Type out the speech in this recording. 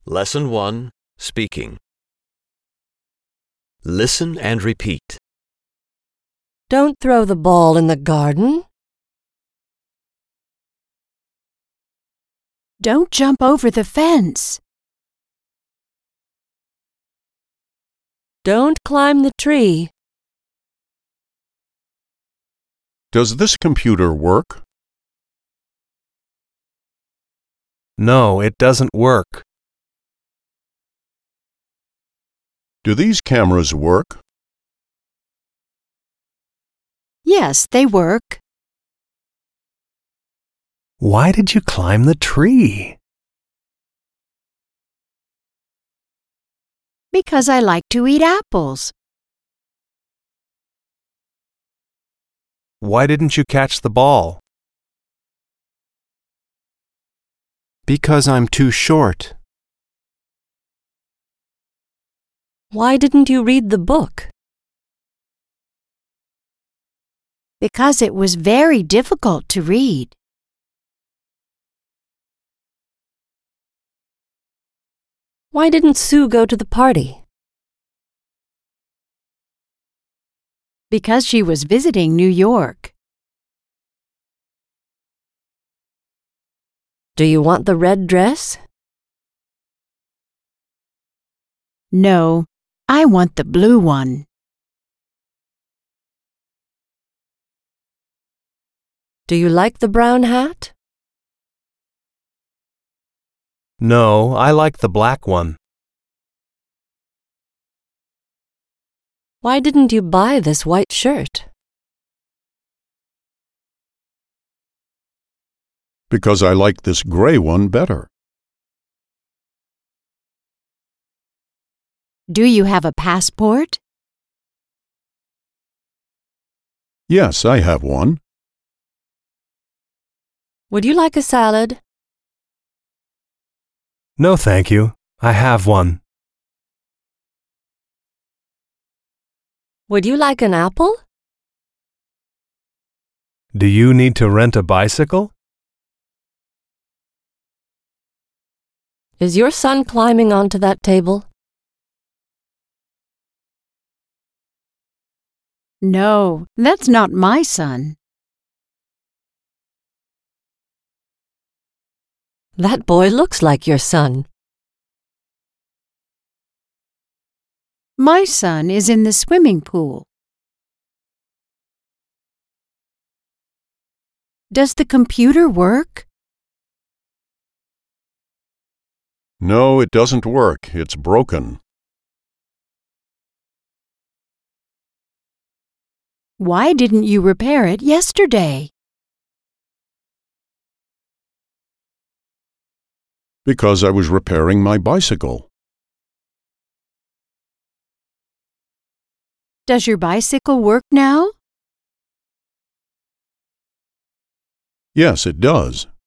Lesson 1, Speaking. Listen and repeat. Don't throw the ball in the garden. Don't jump over the fence. Don't climb the tree. Does this computer work? No, it doesn't work. Do these cameras work? Yes, they work. Why did you climb the tree? Because I like to eat apples. Why didn't you catch the ball? Because I'm too short. Why didn't you read the book? Because it was very difficult to read. Why didn't Sue go to the party? Because she was visiting New York. Do you want the red dress? No, I want the blue one. Do you like the brown hat? No, I like the black one. Why didn't you buy this white shirt? Because I like this gray one better. Do you have a passport? Yes, I have one. Would you like a salad? No, thank you. I have one. Would you like an apple? Do you need to rent a bicycle? Is your son climbing onto that table? No, that's not my son. That boy looks like your son. My son is in the swimming pool. Does the computer work? No, it doesn't work. It's broken. Why didn't you repair it yesterday? Because I was repairing my bicycle. Does your bicycle work now? Yes, it does.